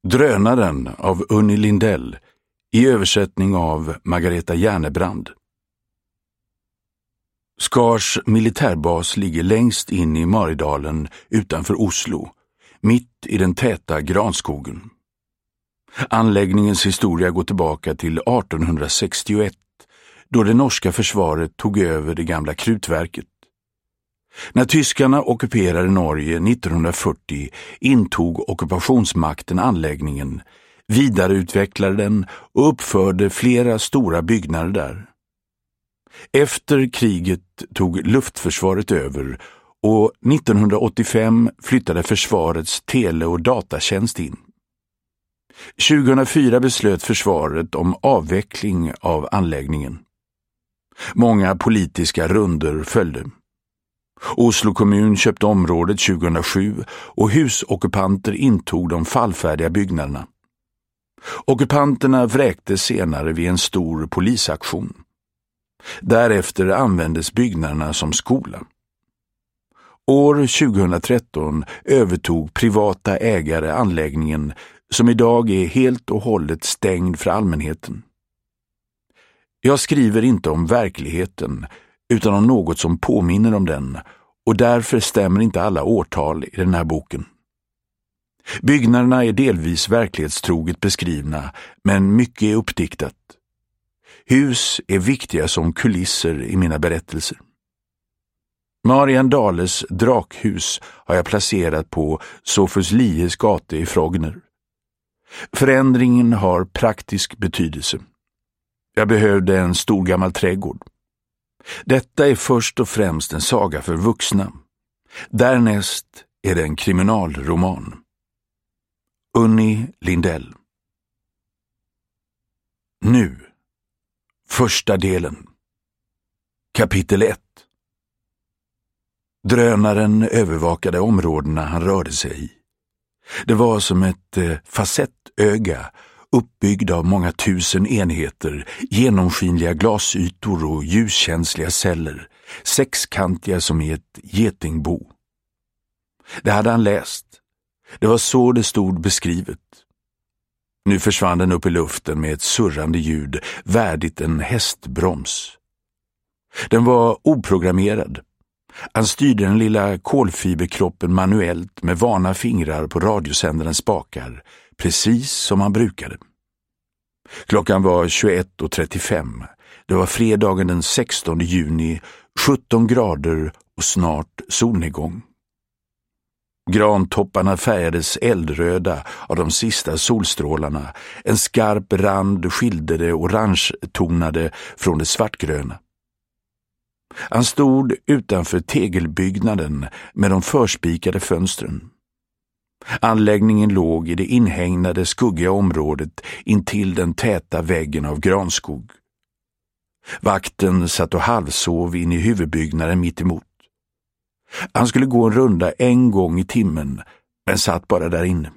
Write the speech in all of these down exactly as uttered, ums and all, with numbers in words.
Drönaren av Unni Lindell i översättning av Margareta Järnebrand. Skars militärbas ligger längst in i Maridalen utanför Oslo, mitt i den täta granskogen. Anläggningens historia går tillbaka till artonhundrasextioett, då det norska försvaret tog över det gamla krutverket. När tyskarna ockuperade Norge nittonhundrafyrtio intog ockupationsmakten anläggningen, vidareutvecklade den och uppförde flera stora byggnader där. Efter kriget tog luftförsvaret över och nittonhundraåttiofem flyttade försvarets tele- och datatjänst in. tjugohundrafyra beslöt försvaret om avveckling av anläggningen. Många politiska runder följde. Oslo kommun köpte området tjugohundrasju och husockupanter intog de fallfärdiga byggnaderna. Ockupanterna vräktes senare vid en stor polisaktion. Därefter användes byggnaderna som skola. År tjugohundratretton övertog privata ägare anläggningen, som idag är helt och hållet stängd för allmänheten. Jag skriver inte om verkligheten utan om något som påminner om den, och därför stämmer inte alla årtal i den här boken. Byggnaderna är delvis verklighetstroget beskrivna, men mycket är uppdiktat. Hus är viktiga som kulisser i mina berättelser. Marian Dales drakhus har jag placerat på Sofus Lies gata i Frogner. Förändringen har praktisk betydelse. Jag behövde en stor gammal trädgård. Detta är först och främst en saga för vuxna. Därnäst är det en kriminalroman. Unni Lindell. Nu. Första delen. Kapitel ett. Drönaren övervakade områdena han rörde sig i. Det var som ett eh, facettöga uppbyggd av många tusen enheter, genomskinliga glasytor och ljuskänsliga celler, sexkantiga som i ett getingbo. Det hade han läst. Det var så det stod beskrivet. Nu försvann den upp i luften med ett surrande ljud, värdigt en hästbroms. Den var oprogrammerad. Han styrde den lilla kolfiberkroppen manuellt med vana fingrar på radiosändarens spakar, precis som han brukade. Klockan var tjugoett och trettiofem. Det var fredagen den sextonde juni, sjutton grader och snart solnedgång. Grantopparna färgades eldröda av de sista solstrålarna. En skarp rand skilde det orange-tonade från det svartgröna. Han stod utanför tegelbyggnaden med de förspikade fönstren. Anläggningen låg i det inhägnade skuggiga området intill den täta väggen av granskog. Vakten satt och halvsov in i huvudbyggnaden mitt emot. Han skulle gå en runda en gång i timmen, men satt bara där inne.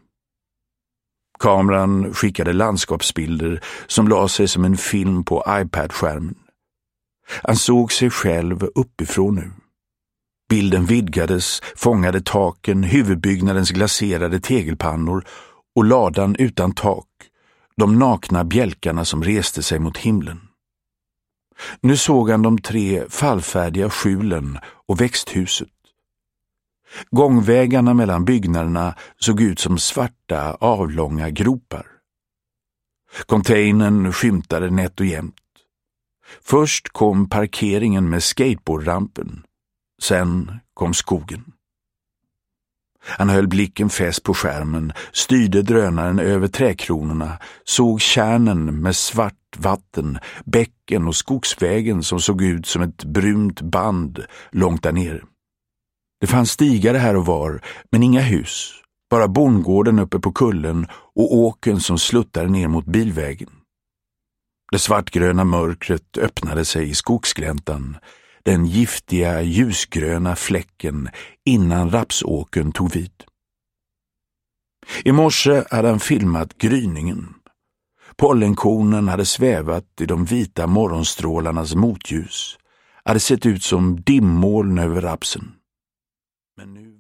Kameran skickade landskapsbilder som la sig som en film på iPad-skärmen. Han såg sig själv uppifrån nu. Bilden vidgades, fångade taken, huvudbyggnadens glaserade tegelpannor och ladan utan tak, de nakna bjälkarna som reste sig mot himlen. Nu såg han de tre fallfärdiga skjulen och växthuset. Gångvägarna mellan byggnaderna såg ut som svarta, avlånga gropar. Containern skymtade nätt och jämnt. Först kom parkeringen med skateboardrampen. Sen kom skogen. Han höll blicken fäst på skärmen, styrde drönaren över träkronorna, såg kärnen med svart vatten, bäcken och skogsvägen som såg ut som ett brunt band långt där nere. Det fanns stigare här och var, men inga hus, bara bondgården uppe på kullen och åken som sluttade ner mot bilvägen. Det svartgröna mörkret öppnade sig i skogsgläntan, den giftiga ljusgröna fläcken innan rapsåkern tog vid. I morse hade han filmat gryningen. Pollenkornen hade svävat i de vita morgonstrålarnas motljus, hade sett ut som dimmoln över rapsen. Men nu